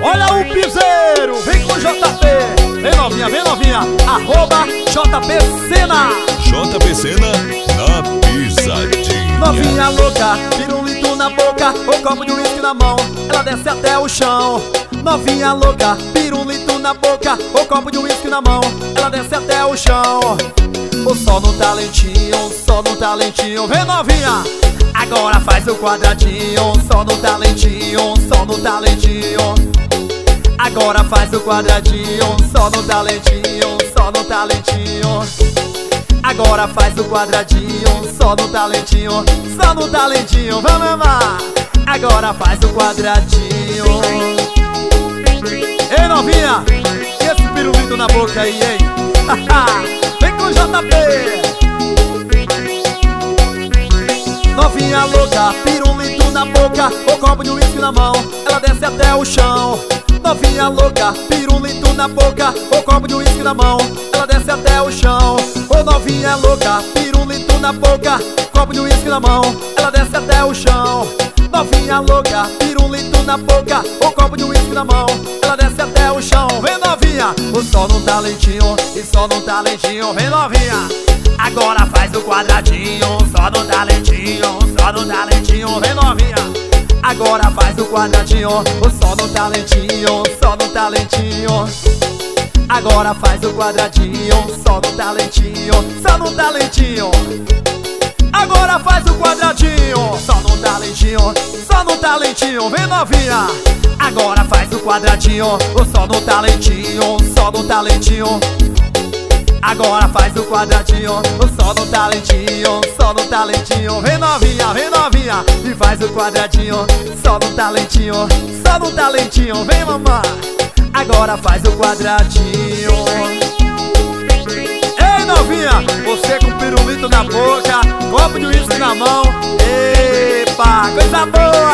Olha o piseiro, vem com o JP. Vem novinha, arroba JP Sena. JP Sena na pisadinha. Novinha louca, pirulito na boca, o copo de uísque na mão, ela desce até o chão. Novinha louca, pirulito na boca, o copo de uísque na mão, ela desce até o chão. O sol no talentinho, só no talentinho. Vem novinha, agora faz o quadradinho. Só no talentinho, só no talentinho. Agora faz o quadradinho. Só no talentinho, só no talentinho. Agora faz o quadradinho. Só no talentinho, só no talentinho. Vamos amar. Agora faz o quadradinho. Ei novinha, e esse pirulito na boca aí, hein? Vem com o JP. Novinha louca, pirulito na boca, o copo de uísque na mão, ela desce até o chão. Novinha louca, pirulito na boca, o copo de uísque na mão, ela desce até o chão. Ô novinha louca, pirulito na boca, copo de uísque na mão, ela desce até o chão. Novinha louca, pirulito na boca, o copo de uísque na mão, ela desce até o chão. Vem novinha, o sol no talentinho, e só no talentinho. Vem novinha, agora faz o quadradinho. Só no talentinho, só no talentinho. Vem novinha, agora faz o quadradinho. O sol no talentinho, só no talentinho. Agora faz o quadradinho. Só no talentinho, só no talentinho. Agora faz o quadradinho. Só no talentinho, só no talentinho. Vem novinha, agora faz o quadradinho. Só no talentinho, só no talentinho. Agora faz o quadradinho. Só no talentinho, só no talentinho. Vem novinha, e faz o quadradinho. Só no talentinho, só no talentinho. Vem mamãe, agora faz o quadradinho. Ei novinha, você com pirulito na boca, copo de uísque na mão. Epa, coisa boa.